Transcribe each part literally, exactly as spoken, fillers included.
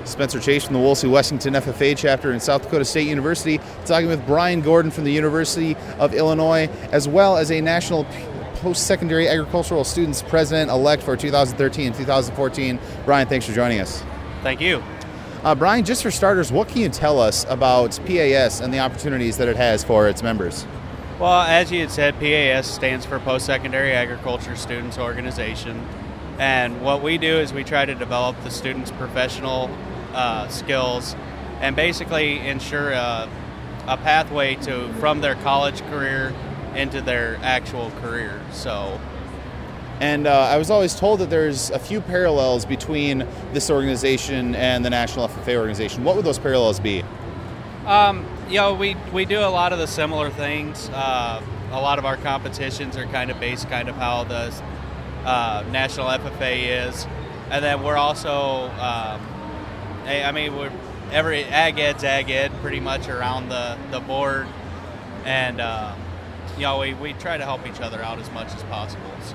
Spencer Chase from the Wolsey-Wessington F F A chapter in South Dakota State University, talking with Brian Gordon from the University of Illinois, as well as a National Post-Secondary Agricultural Students President-elect for two thousand thirteen and two thousand fourteen. Brian, thanks for joining us. Thank you. Uh, Brian, just for starters, what can you tell us about P A S and the opportunities that it has for its members? Well, as you had said, P A S stands for Post-Secondary Agriculture Students Organization. And what we do is we try to develop the students' professional uh, skills and basically ensure a, a pathway to from their college career into their actual career. So, and uh, I was always told that there's a few parallels between this organization and the National F F A organization. What would those parallels be? Um, you know, we, we do a lot of the similar things. Uh, a lot of our competitions are kind of based kind of how the uh, National F F A is. And then we're also, um, I mean, we're every ag ed's ag ed pretty much around the, the board. And, uh, you know, we, we try to help each other out as much as possible. So.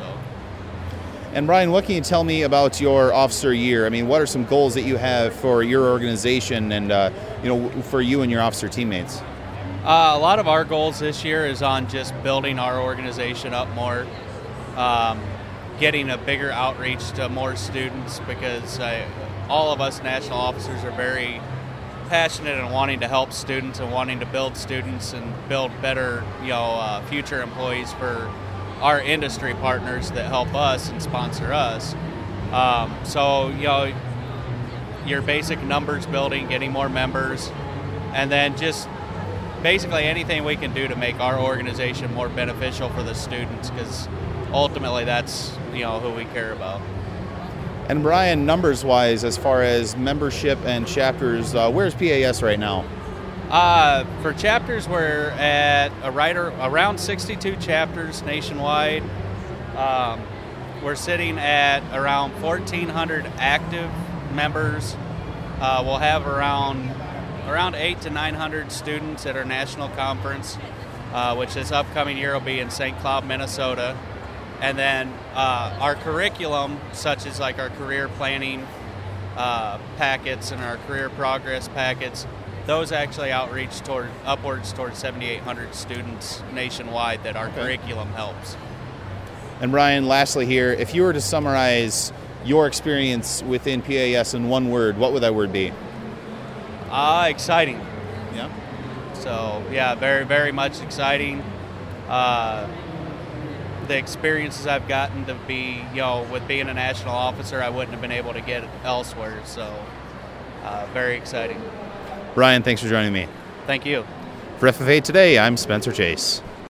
And Brian, what can you tell me about your officer year? I mean, what are some goals that you have for your organization and, uh, you know, for you and your officer teammates? Uh, a lot of our goals this year is on just building our organization up more, um, getting a bigger outreach to more students, because uh, all of us national officers are very passionate and wanting to help students and wanting to build students and build better, you know, uh, future employees for our industry partners that help us and sponsor us. Um, so, you know, your basic numbers building, getting more members, and then just basically anything we can do to make our organization more beneficial for the students, because ultimately that's, you know, who we care about. And Brian, numbers-wise, as far as membership and chapters, uh, where's P A S right now? Uh, for chapters, we're at a right around sixty-two chapters nationwide. Um, we're sitting at around fourteen hundred active members. Uh, we'll have around around eight to nine hundred students at our national conference, uh, which this upcoming year will be in Saint Cloud, Minnesota. And then uh, our curriculum, such as like our career planning uh, packets and our career progress packets, those actually outreach toward upwards towards seventy-eight hundred students nationwide that our okay. curriculum helps. And Brian, lastly here, if you were to summarize your experience within P A S in one word, what would that word be? Uh, exciting. Yeah. So, yeah, very, very much exciting. Uh, the experiences I've gotten to be, you know, with being a national officer, I wouldn't have been able to get elsewhere. So, uh, very exciting. Brian, thanks for joining me. Thank you. For F F A Today, I'm Spencer Chase.